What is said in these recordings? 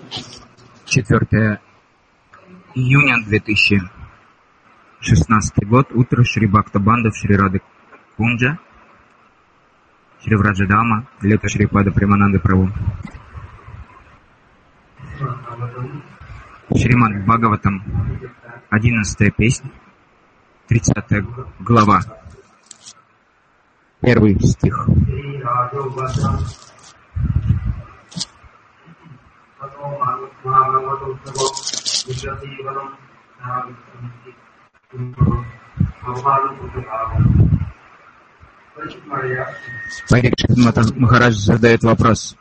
4 июня 2016 год. Утро. Шри Бхакта Бандав, Шри Рады Кунджа, Шри Враджадама, лето Шри Пада Премананды Прабhu. Шримад Бхагаватам, 11 песня, 30 глава, 1 стих. Парикшит Махарадж задает вопрос.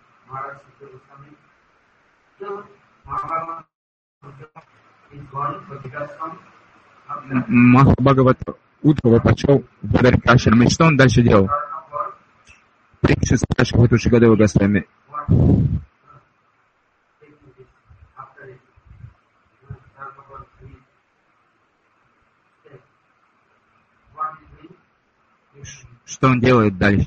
Махабхагавата Удхава пошел в Бадарикашрам, и что он дальше делал? Парикшит спрашивает у Шукадева Госвами. Что он делает дальше?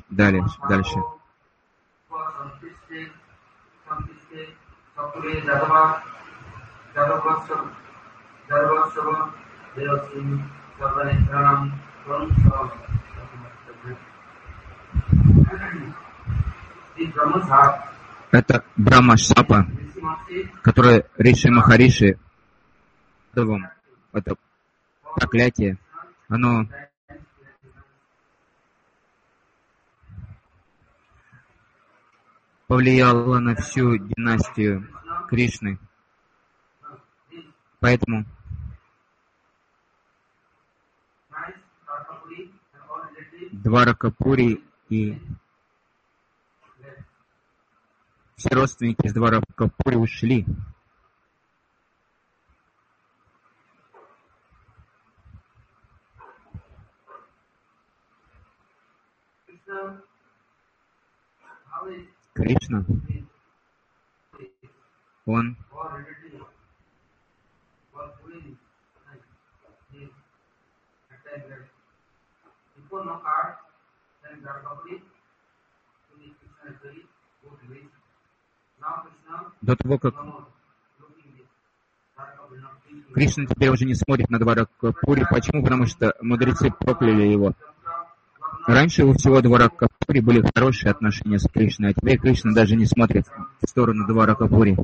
Это Брахма-шапа, которое Риши Махариши, это проклятие, оно повлияло на всю династию Кришны. Поэтому Дваракапури и все родственники из Дваракапури ушли. Кришна, он до того, как Кришна теперь уже не смотрит на Дваракапури. Почему? Потому что мудрецы прокляли его. Раньше у всего Дваракапури были хорошие отношения с Кришной, а теперь Кришна даже не смотрит в сторону Дваракапури.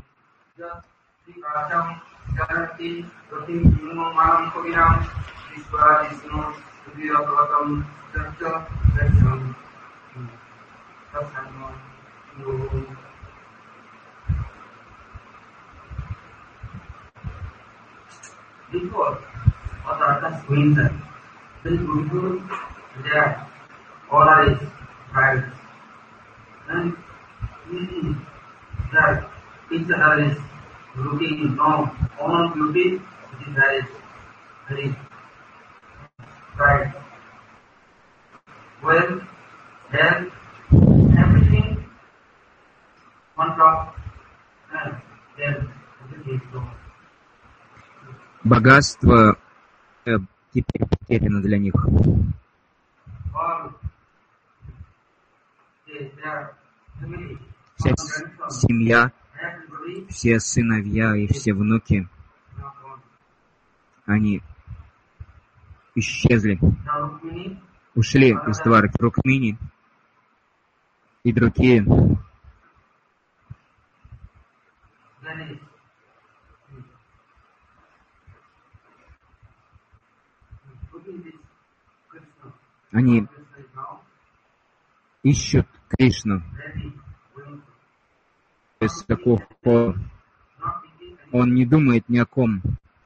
Order is right, and that each other is looking no own beauty, which is right, very right. Well, health, everything on top, and then everything is gone. Богатство теперь потеряно для них. Вся семья, все сыновья и все внуки, они исчезли, ушли из Двараки. Рукмини и другие они ищут Кришну. То есть такого, он не думает ни о ком.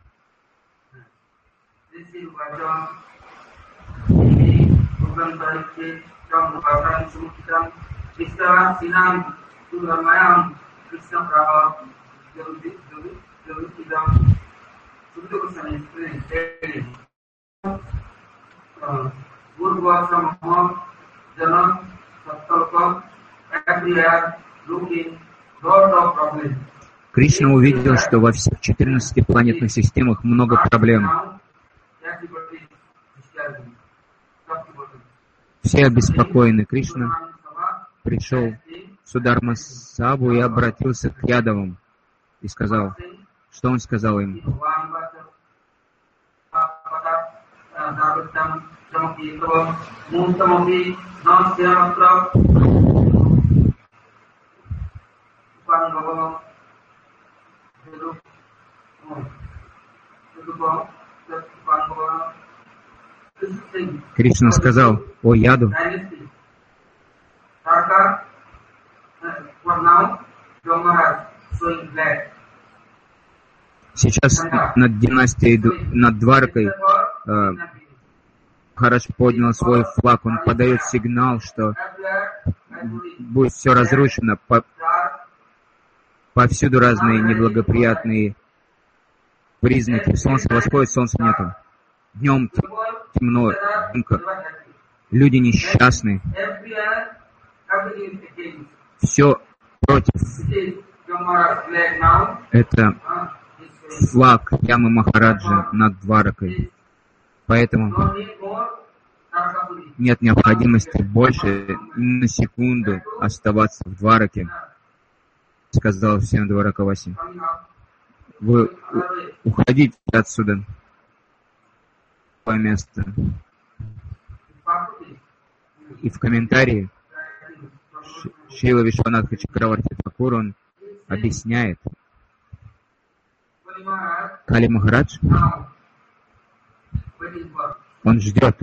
Кришна увидел, что во всех 14 планетных системах много проблем. Все обеспокоены. Кришна пришел в Сударма Сабху и обратился к Ядавам. и сказал, что он сказал им. Кришна сказал о яду. Сейчас над династией, над Дваракой, Махарадж поднял свой флаг, он подает сигнал, что будет все разрушено, повсюду разные неблагоприятные признаки. Солнце восходит, солнца нету. Днем темно, дымка. Люди несчастны. Все против. Это флаг Ямы Махараджа над Дваракой. Поэтому нет необходимости больше ни на секунду оставаться в Двараке, сказал всем Дваракаваси. Вы уходите отсюда, в место. И в комментарии Шрила Вишванатха Чакраварти Такур он объясняет, Кали Махарадж, он ждет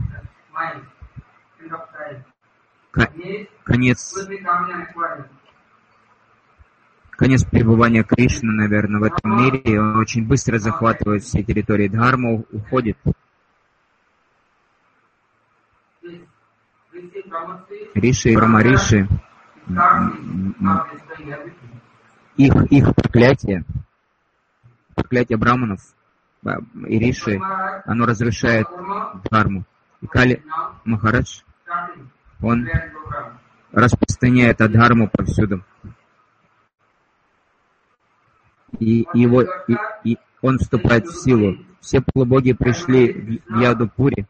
конец пребывания Кришны, наверное, в этом мире, и он очень быстро захватывает все территории. Дхарма уходит. Риши и Брамариши, их проклятие браманов и Риши, оно разрушает Дхарму. И Кали Махарадж, он распространяет Адхарму повсюду. И он вступает в силу. Все полубоги пришли в Ядупури,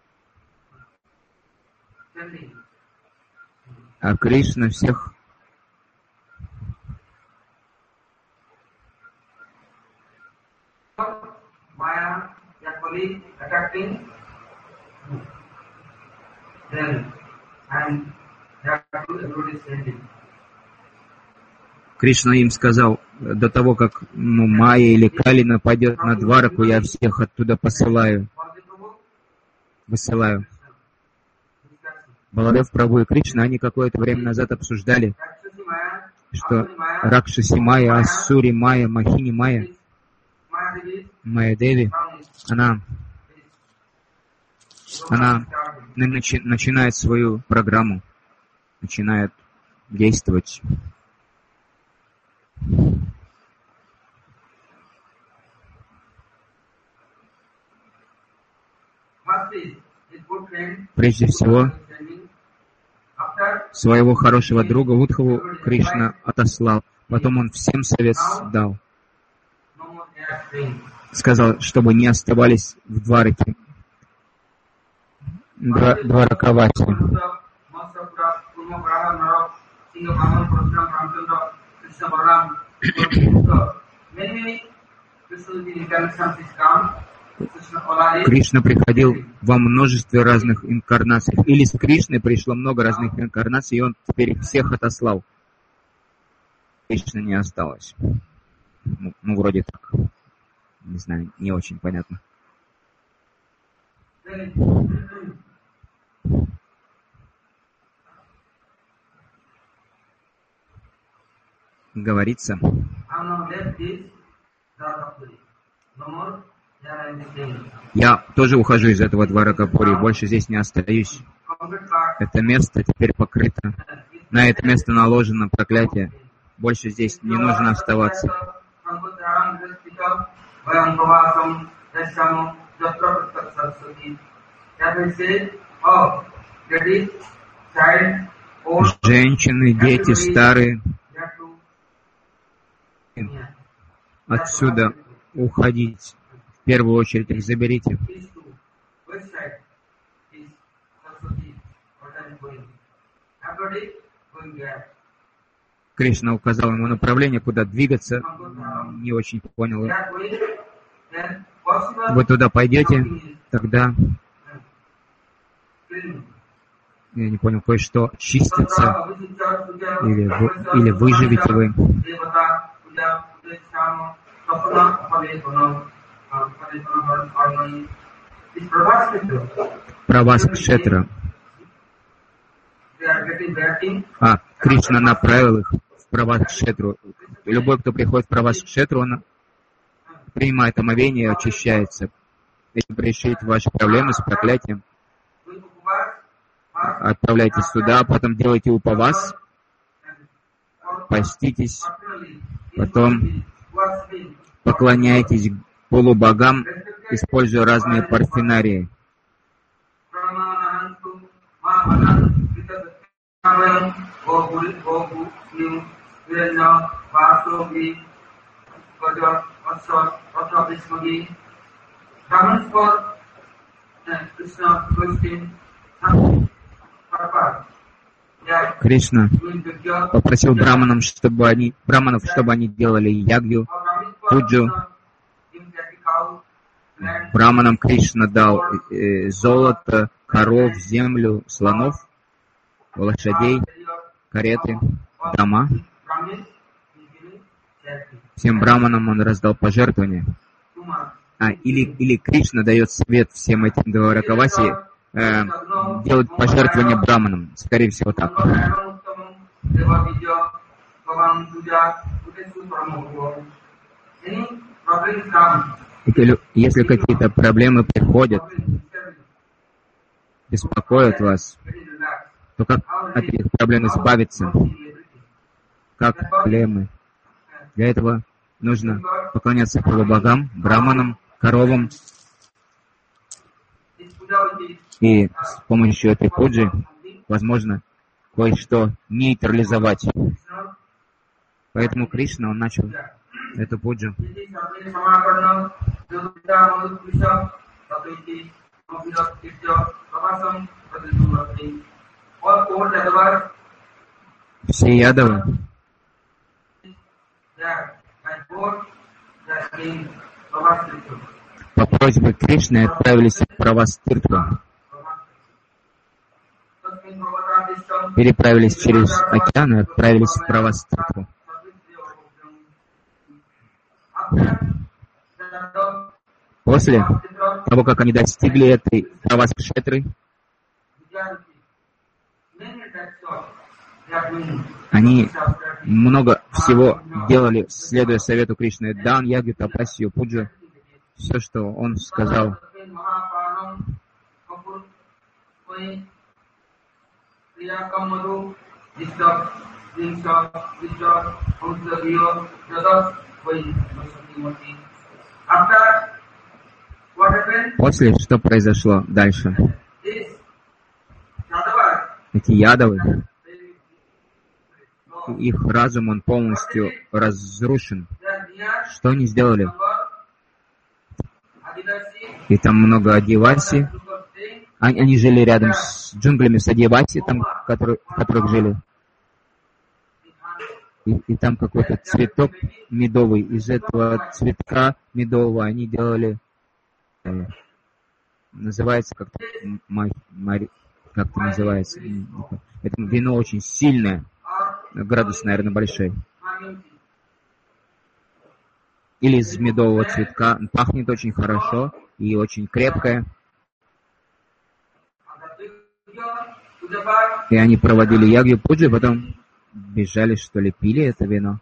а Кришна всех Кришна им сказал, до того, как Майя или Кали нападет на Двараку, я всех оттуда высылаю. Баладев Прабху и Кришна, они какое-то время назад обсуждали, что Ракшаси Майя, Асури Майя, Махини Майя, Майя Деви, она начинает свою программу, начинает действовать. Прежде всего, своего хорошего друга Удхаву Кришна отослал. Потом он всем совет дал. Сказал, чтобы не оставались в Двараке. Дваракаваси. Кришна приходил во множестве разных инкарнаций. Или с Кришной пришло много разных инкарнаций, и он теперь их всех отослал. Кришны не осталось. Ну, вроде так. Не знаю, не очень понятно. Говорится, я тоже ухожу из этого Дваракапури, больше здесь не остаюсь. Это место теперь покрыто. На это место наложено проклятие. Больше здесь не нужно оставаться. Женщины, дети, старые, отсюда уходить. В первую очередь их заберите. Кришна указал ему направление, куда двигаться. не очень понял. Вы туда пойдете, тогда, я не понял, кое-что чистится, или выживете вы. Правас-кшетра. Кришна направил их в Правас-кшетру. Любой, кто приходит в Правас-кшетру, он принимает омовение и очищается. Если решить ваши проблемы с проклятием, отправляйтесь сюда, потом делайте упавас, поститесь, потом поклоняйтесь полубогам, используя разные парфенарии. Кришна попросил браманов, чтобы они делали ягью, пуджу. Браманам Кришна дал золото, коров, землю, слонов, лошадей, кареты, дома. Всем браманам он раздал пожертвования. Или Кришна дает совет всем этим Дваракаваси делать пожертвования браманам. Скорее всего так. Если какие-то проблемы приходят, беспокоят вас, то как от этих проблем избавиться? Как проблемы? Для этого нужно поклоняться полубогам, браманам, коровам. И с помощью этой пуджи возможно кое-что нейтрализовать. Поэтому Кришна, он начал эту пуджу. Все ядовы по просьбе Кришны отправились в Правас-тиртху, переправились через океан и отправились в Правас-тиртху. После того, как они достигли этой Правас-кшетры, они много всего делали, следуя совету Кришны. Дан, ягью, тапасию, пуджу. Все, что он сказал. После, что произошло дальше? Эти ядовы, их разум, он полностью разрушен. Что они сделали? И там много Адиваси. Они жили рядом с джунглями с Адиваси, там, в которых жили. И там какой-то цветок медовый. Из этого цветка медового они делали, называется как-то, как-то называется. Это вино очень сильное, градус, наверное, большой. Или из медового цветка. Пахнет очень хорошо и очень крепкое. И они проводили ягью пуджи, потом бежали, что ли, пили это вино.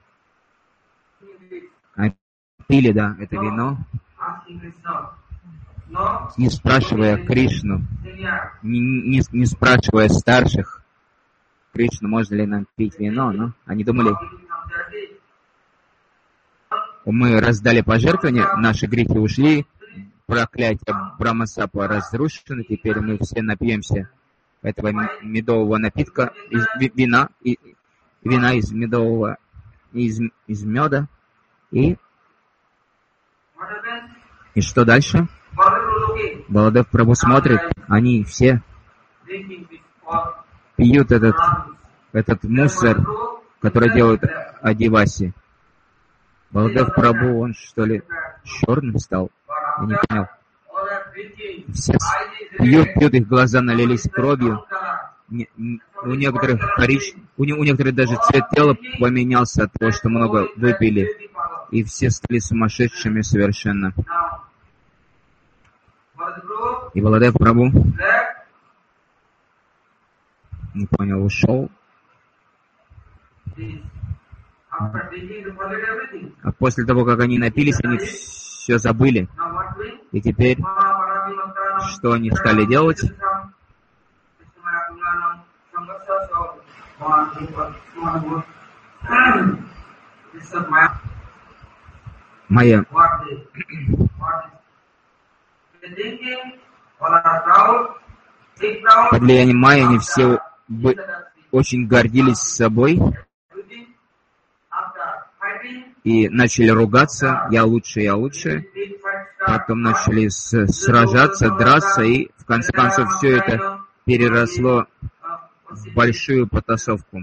Пили, да, это вино. Не спрашивая Кришну, не спрашивая старших, Кришну, можно ли нам пить вино, но они думали, мы раздали пожертвования, наши грехи ушли, проклятие Брамасапа разрушено, теперь мы все напьемся этого медового напитка, вина из медового, из меда. И что дальше? Баладев Прабху смотрит, они все пьют этот мусор, который делают Адиваси. Баладев Прабху, он что ли черным стал? Я не понял. Все пьют, их глаза налились кровью. У некоторых у некоторых даже цвет тела поменялся от того, что много выпили. И все стали сумасшедшими совершенно. И Баладев Прабху, не понял, ушел. А после того, как они напились, они все забыли. И теперь, что они стали делать? Майя. Под влиянием майи они все очень гордились собой и начали ругаться: я лучше, я лучше. Потом начали сражаться, драться, и в конце концов все это переросло в большую потасовку.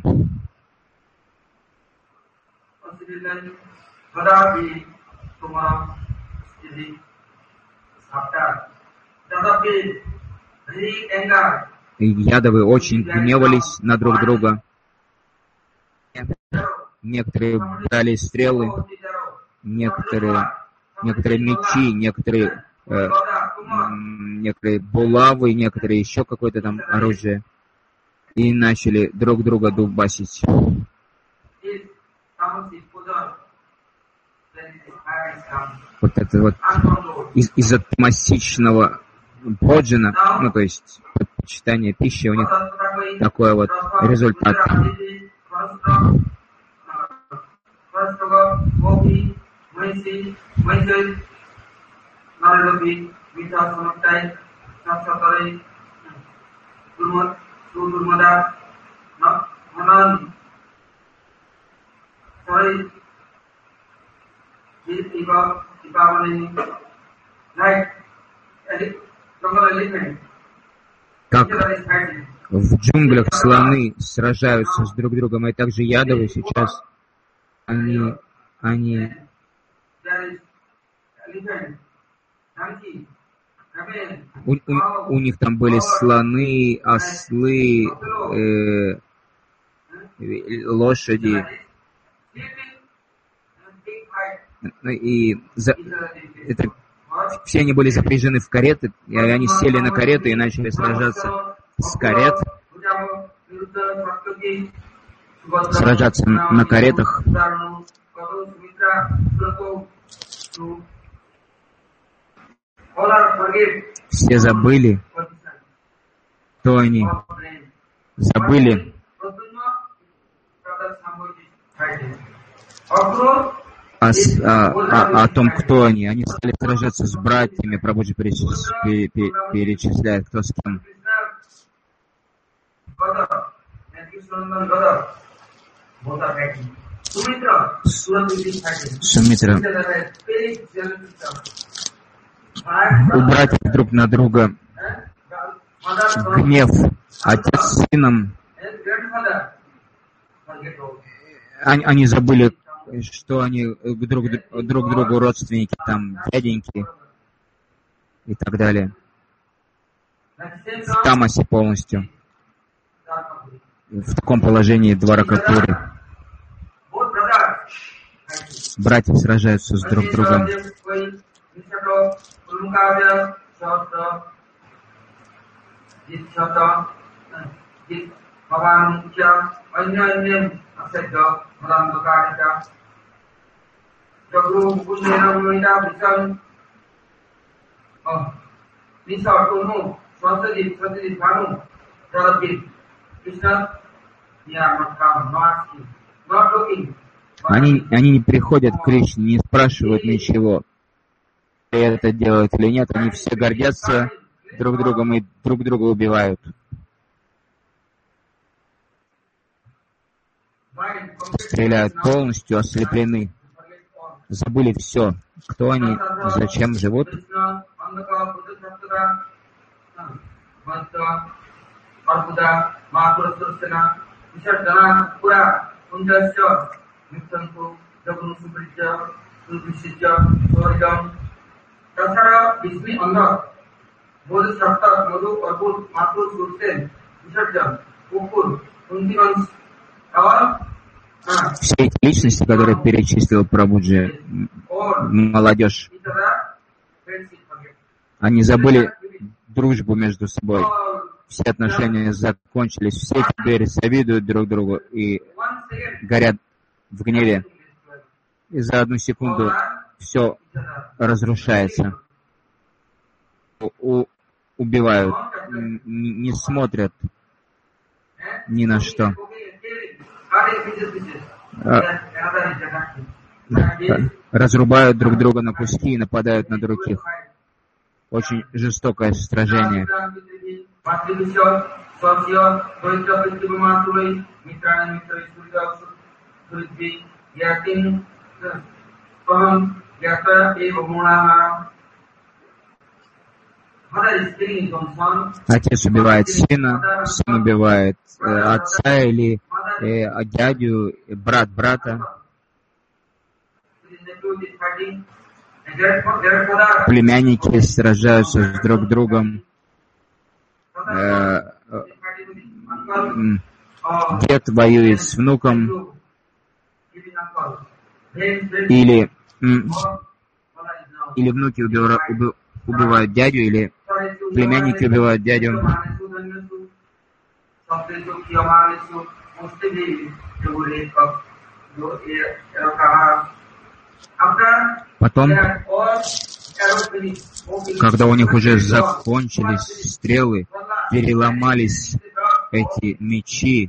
И ядовы очень гневались на друг друга. Некоторые брали стрелы, некоторые мечи, некоторые булавы, некоторые еще какое-то там оружие. И начали друг друга дубасить. Вот это вот из-за тамасичного боджана, ну то есть предпочитания пищи, у них такой вот результат. Как в джунглях слоны сражаются с друг другом, и также ядовы сейчас они у них там были слоны, ослы, лошади. И все они были запряжены в кареты, и они сели на кареты и начали сражаться с карет. Сражаться на каретах. Все забыли, кто они. Забыли о том, кто они. Они стали сражаться с братьями. Прабхуджи перечисляет, кто с кем. Сумитра. У братьев друг на друга гнев. Отец с сыном. Они забыли, что они друг другу родственники, там, дяденьки и так далее. В тамасе полностью. В таком положении Дваракапуры. Братья сражаются с друг другом. Они не приходят к Кришне, не спрашивают ничего, это делают или нет. Они все гордятся друг другом и друг друга убивают. Стреляют, полностью ослеплены. Забыли все. Кто они, зачем живут. Все эти личности, которые перечислил Прабхуджи, молодежь, они забыли дружбу между собой. Все отношения закончились, все теперь завидуют друг другу и горят в гневе. И за одну секунду все разрушается. Убивают, не смотрят ни на что. Разрубают друг друга на куски и нападают на других. Очень жестокое сражение. Отец убивает сына, сын убивает отца или дядю, брат брата. Племянники сражаются с друг другом. Дед воюет с внуком. Или внуки убивают дядю, или племянники убивают дядю. Потом, когда у них уже закончились стрелы, переломались эти мечи,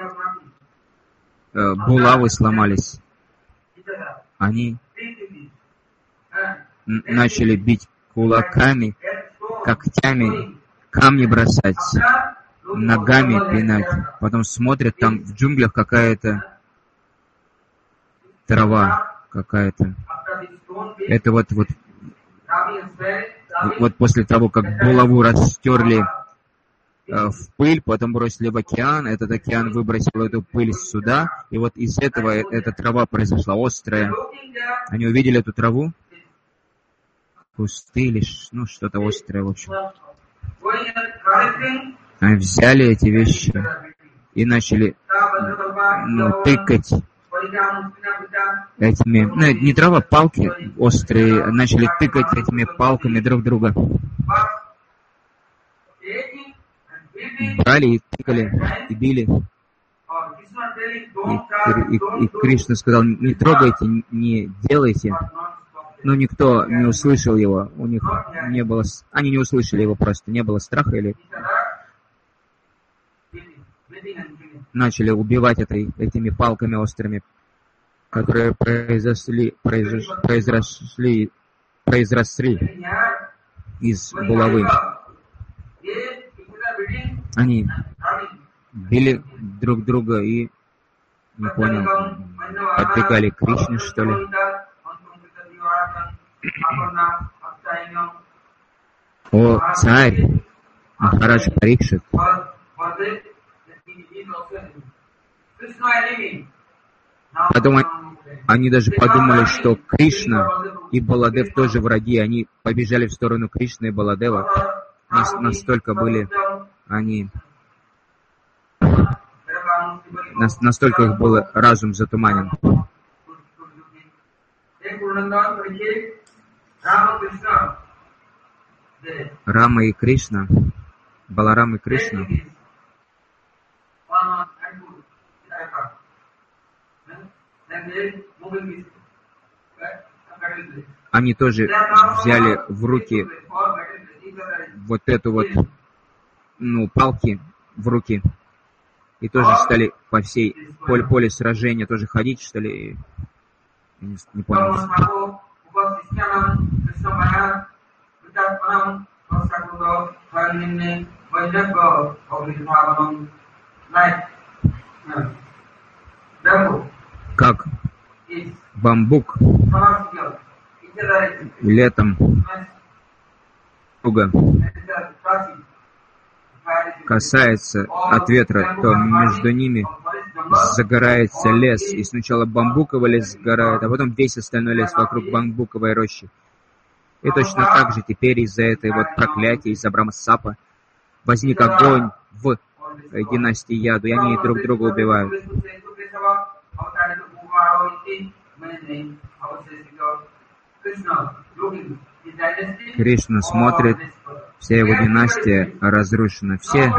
булавы сломались, они начали бить кулаками, когтями, камни бросать, ногами пинать. Потом смотрят, там в джунглях какая-то трава какая-то. Это вот после того, как булаву растерли в пыль, потом бросили в океан, этот океан выбросил эту пыль сюда, и вот из этого эта трава произошла острая. Они увидели эту траву, кусты или что-то острое, в общем. Они взяли эти вещи и начали тыкать этими, не трава, палки острые, начали тыкать этими палками друг друга. Брали и тыкали, и били. И Кришна сказал: не трогайте, не делайте. Но никто не услышал его. У них не было, они не услышали его просто, не было страха, или начали убивать этими палками острыми, которые произросли из булавы. Они били друг друга и, не понял, подвигали Кришне, что ли. О, царь Махарадж Парикшит, потом они даже подумали, что Кришна и Баладев тоже враги. Они побежали в сторону Кришны и Баладева. Настолько были они... Настолько их был разум затуманен. Рама и Кришна, Баларам и Кришна, они тоже взяли в руки вот эту вот, палки в руки, и тоже стали по всей поле сражения тоже ходить, что ли, не понял. Как бамбук летом друга касается от ветра, то между ними загорается лес, и сначала бамбуковый лес сгорает, а потом весь остальной лес вокруг бамбуковой рощи. И точно так же теперь из-за этой вот проклятия, из-за Брамасапа, возник огонь в династии Яду, и они друг друга убивают. Кришна смотрит, вся его династия разрушена.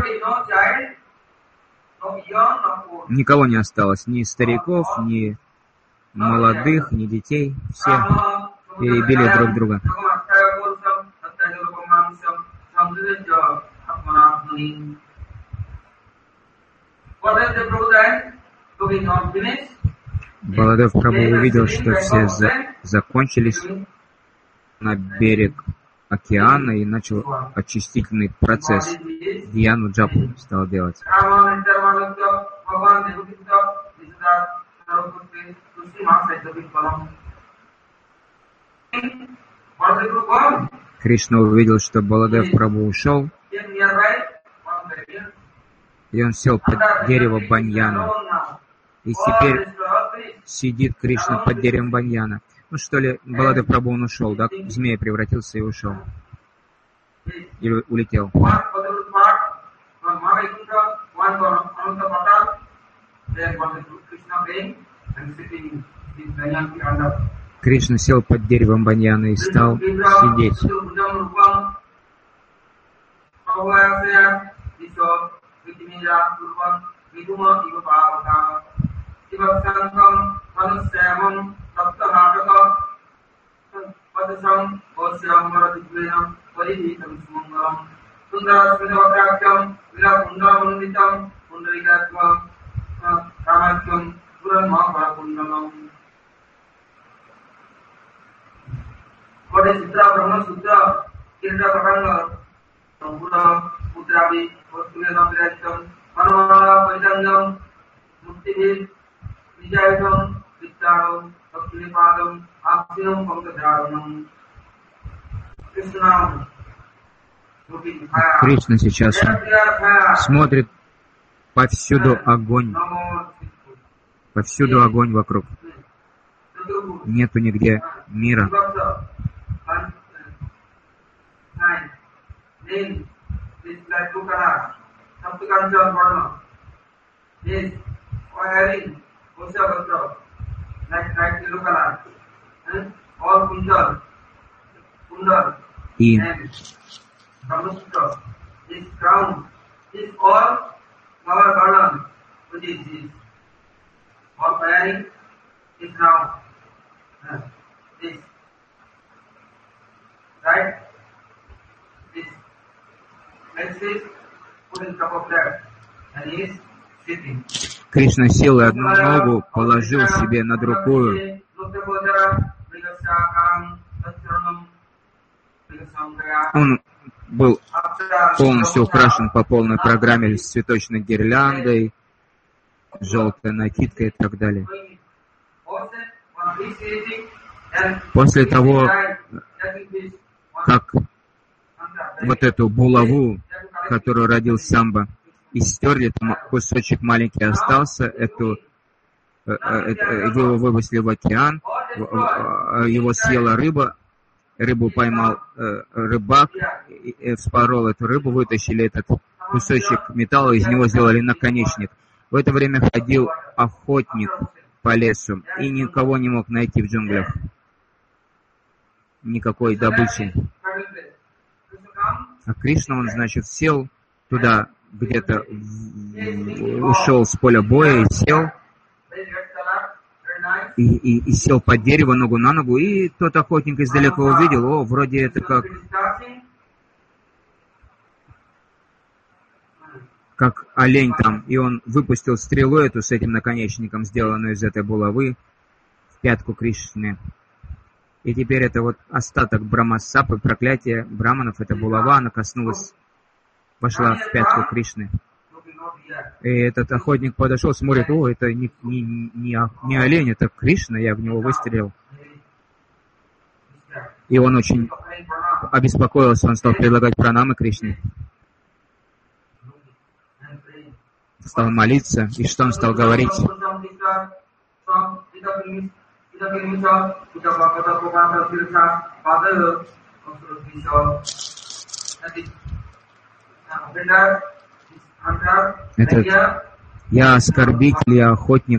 Никого не осталось, ни стариков, ни молодых, ни детей. Все перебили друг друга. Баладев Прабху увидел, что все закончились на берег океана и начал очистительный процесс. Дьяну джапу стал делать. Кришна увидел, что Баладев Прабху ушел, и он сел под дерево баньяна. И теперь сидит Кришна под деревом баньяна. Ну что ли, Баладев Прабху он ушел, да? В змея превратился и ушел. Или улетел. Кришна сел под деревом баньяна и стал сидеть. Кришна сейчас смотрит повсюду огонь. Повсюду огонь вокруг. Нету нигде мира. И Кришна сел и одну ногу положил себе на другую. Он был полностью украшен по полной программе с цветочной гирляндой, желтой накидкой и так далее. После того, как вот эту булаву, которую родил Самба, и стерли, там кусочек маленький остался, его выбросили в океан, его съела рыба, рыбу поймал рыбак, вспорол эту рыбу, вытащили этот кусочек металла, из него сделали наконечник. В это время ходил охотник по лесу и никого не мог найти в джунглях. Никакой добычи. А Кришна, он, значит, сел туда, где-то ушел с поля боя и сел, и сел под дерево, ногу на ногу, и тот охотник издалека увидел, о, вроде это как олень там, и он выпустил стрелу эту с этим наконечником, сделанную из этой булавы, в пятку Кришны. И теперь это вот остаток Брамасапы, проклятие браманов, эта булава, она коснулась, вошла в пятку Кришны. И этот охотник подошел, смотрит, о, это не олень, это Кришна, я в него выстрелил. И он очень обеспокоился, он стал предлагать пранамы Кришне. стал молиться, и что он стал говорить? Этот я оскорбитель, я охотник.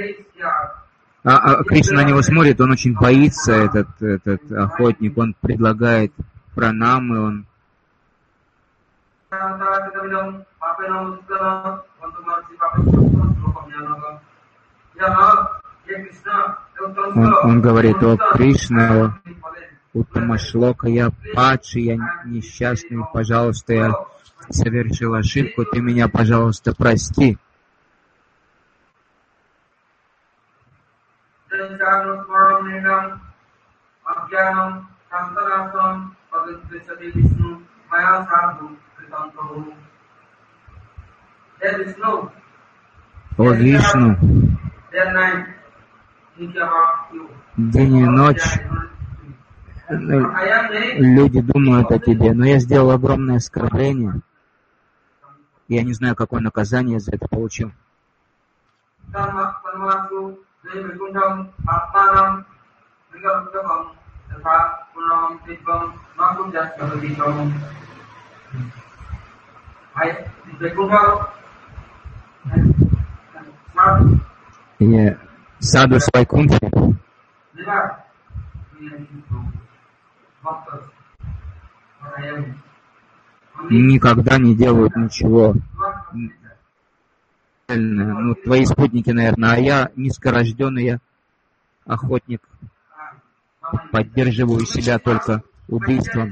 Кришна на него смотрит, он очень боится, этот охотник, он предлагает пранамы, он... Он говорит: о Кришна, Уттамашлока, я падший, я несчастный, пожалуйста, я совершил ошибку, ты меня, пожалуйста, прости. О Вишну, день и ночь люди думают о тебе, но я сделал огромное оскорбление. Я не знаю, какое наказание за это получил. И саду с Вайкунтхи никогда не делают ничего. Ну, твои спутники, наверное, а я низкорожденный, я охотник. Поддерживаю себя только убийством.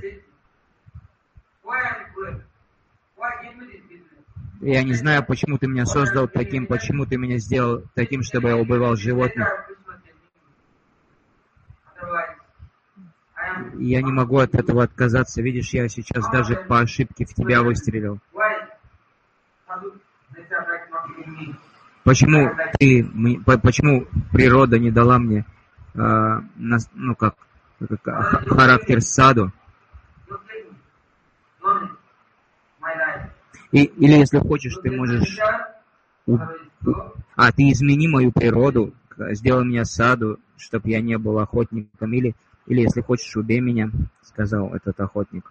Я не знаю, почему ты меня создал таким, почему ты меня сделал таким, чтобы я убивал животных. Я не могу от этого отказаться. Видишь, я сейчас даже по ошибке в тебя выстрелил. Почему природа не дала мне, характер саду? Или если хочешь, ты можешь... ты измени мою природу, сделай меня саду, чтобы я не был охотником. Или если хочешь, убей меня, сказал этот охотник.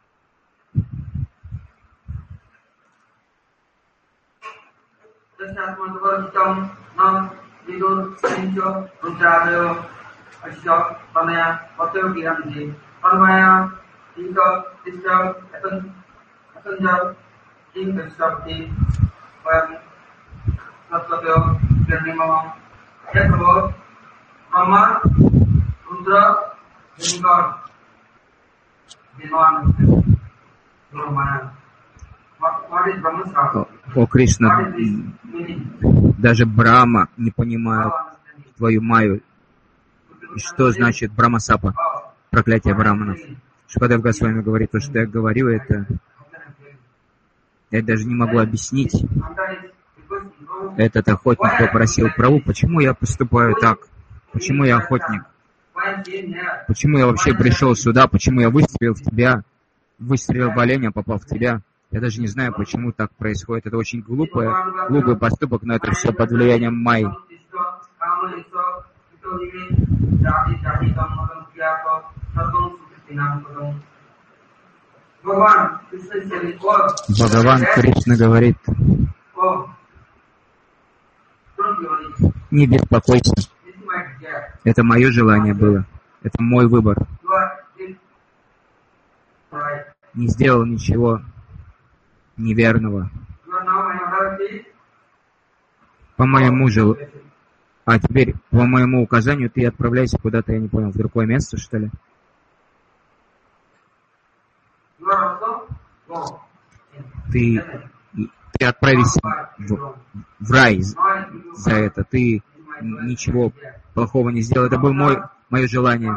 О Кришна, даже Брахма не понимает твою майю. Что значит Брахмасапа, проклятие браманов? Шукадев Госвами говорит, то, что я говорю, это я даже не могу объяснить. Этот охотник попросил Прабху, почему я поступаю так? Почему я охотник? Почему я вообще пришел сюда? Почему я выстрелил в тебя? Выстрелил в оленя, попал в тебя? Я даже не знаю, почему так происходит. Это очень глупый поступок, но это все под влиянием майи. Бхагаван Кришна говорит: не беспокойся. Это мое желание было. Это мой выбор. Не сделал ничего неверного. По моему желанию. А теперь, по моему указанию, ты отправляйся куда-то, я не понял, в другое место, что ли? Ты отправишься в рай за это. Ты ничего плохого не сделал. Это было мое желание.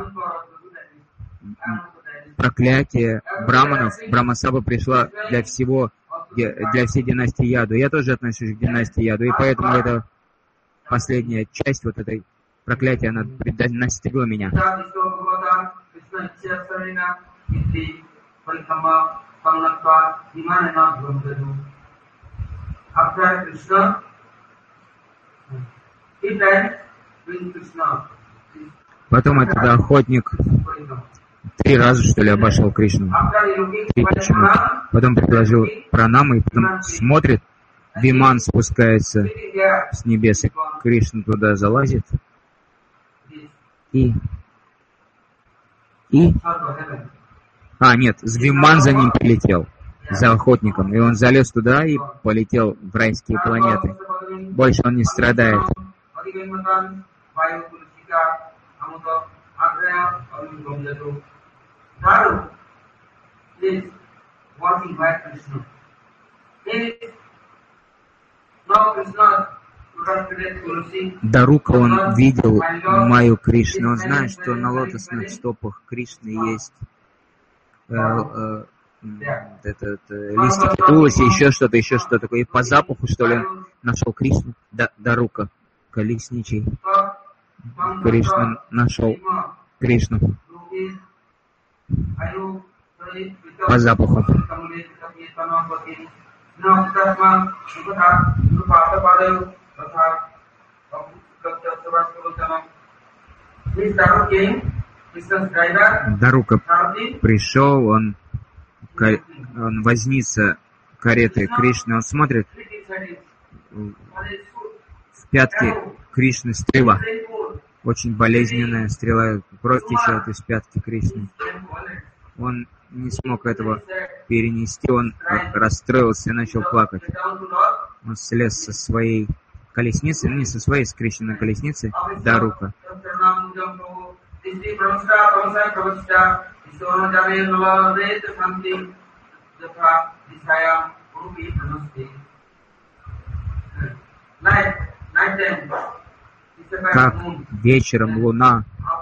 Проклятие браманов. Брахмасаба пришла для всей династии Яду. Я тоже отношусь к династии Яду. И поэтому эта последняя часть вот этой проклятия, она настигла меня. after Krishna, he died with Krishna. Потом этот охотник 3 раза, что ли, обошел Кришну. 3 почему-то. Потом предложил пранаму, и потом смотрит, Виман спускается с небес, и Кришна туда залазит. Нет, Виман за ним прилетел, за охотником, и он залез туда и полетел в райские планеты. Больше он не страдает. Дарука, он видел Майю Кришны, он знает, что на лотосных стопах Кришны есть листики туласи, еще что-то такое. И по запаху, что ли, он нашел Кришну, Дарука, колесничий. Кришна нашел Кришну по запаху. Дарука пришел, он возница кареты Кришны, он смотрит, в пятки Кришны стрела, очень болезненная стрела, кровь течет из пятки Кришны. Он не смог этого перенести, он расстроился и начал плакать. Он слез со своей колесницы, не со своей, с Кришниной колесницы, Дарука. Как вечером луна,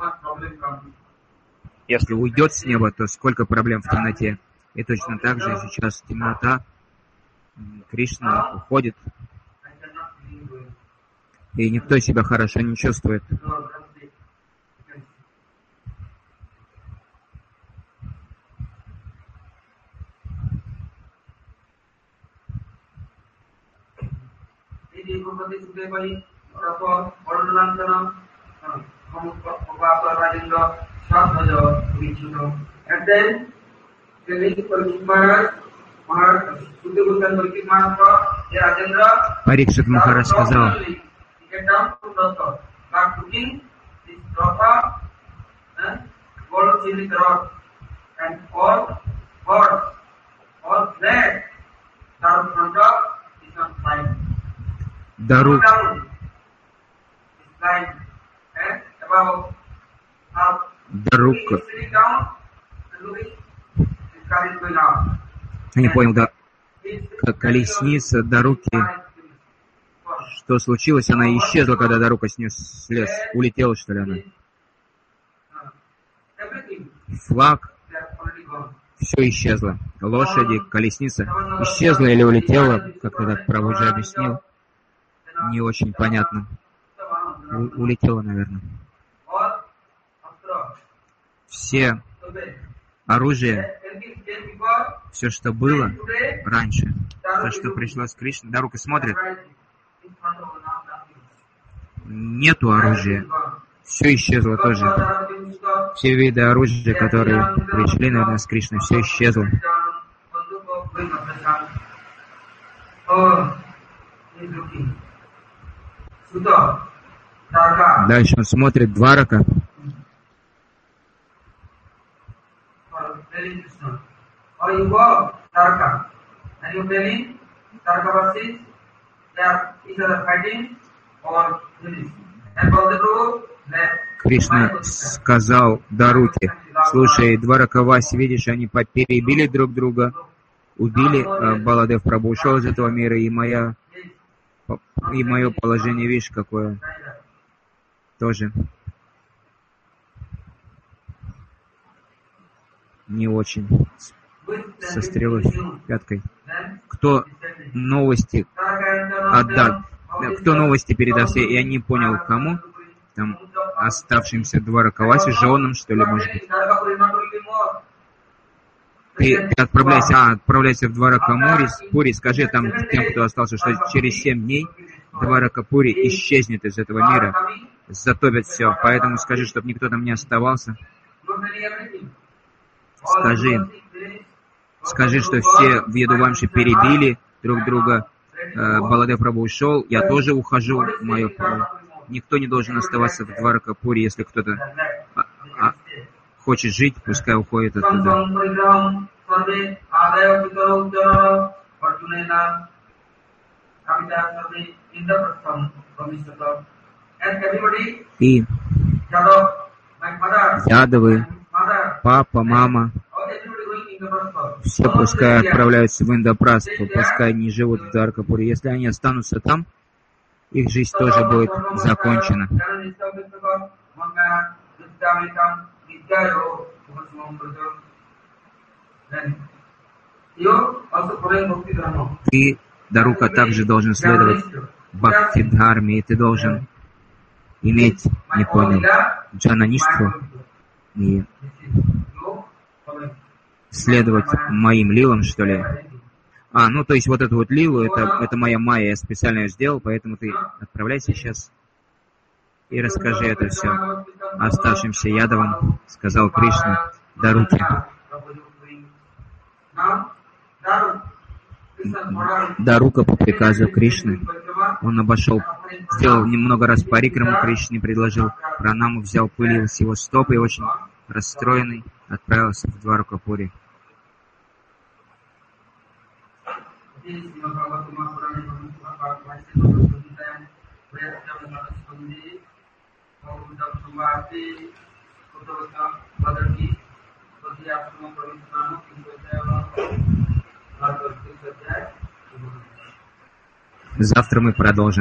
если уйдет с неба, то сколько проблем в темноте. И точно так же сейчас темнота, Кришна уходит, и никто себя хорошо не чувствует. Парикшит Махарадж сказал: Дарука. Я не понял, да. Колесница Даруки. Что случилось? Она исчезла, когда Дарука с нее слез. Улетела, что ли, она? Флаг. Все исчезло. Лошади, колесница. Исчезла или улетела? Как-то так Прабхуджи объяснил. Не очень понятно. Улетела, наверное. Все оружие, все, что было раньше, то, что пришло с Кришной, Дарука смотрит, нету оружия, все исчезло тоже. Все виды оружия, которые пришли, наверное, с Кришной, все исчезло. Дальше он смотрит Дварака. Кришна сказал Даруке: слушай, Дваракаваси, видишь, они перебили друг друга, убили, Баладев Прабху ушел из этого мира, и мое положение, видишь, какое тоже не очень, со стрелой, пяткой. Кто новости отдал, кто новости передаст, я не понял, кому, там, оставшимся Дваракаваси, женам, что ли, может быть. Ты отправляйся в Дваракапури, скажи там тем, кто остался, что через 7 дней Дваракапури исчезнет из этого мира, затопят все, поэтому скажи, чтобы никто там не оставался. Скажи, что все в Ядуванше перебили друг друга, Баладев Прабху ушел, я тоже ухожу, мое право. Никто не должен оставаться в Дваракапури, если кто-то хочет жить, пускай уходит оттуда. И Ядовы, папа, мама, все пускай отправляются в Индапрастху, пускай не живут в Дваракапуре. Если они останутся там, их жизнь тоже будет закончена. Ты, Дарука, также должен следовать Бхакти-дхарме, и ты должен иметь, не понял, джанаништву и следовать моим лилам, что ли. То есть вот эту вот лилу, это моя майя, я специально ее сделал, поэтому ты отправляйся сейчас и расскажи это все оставшимся ядовам, сказал Кришна Даруке. Дарука по приказу Кришны, он сделал немного раз парикраму Кришне, предложил пранаму, взял пыль с его стоп и очень расстроенный отправился в Дваракапури. Завтра мы продолжим.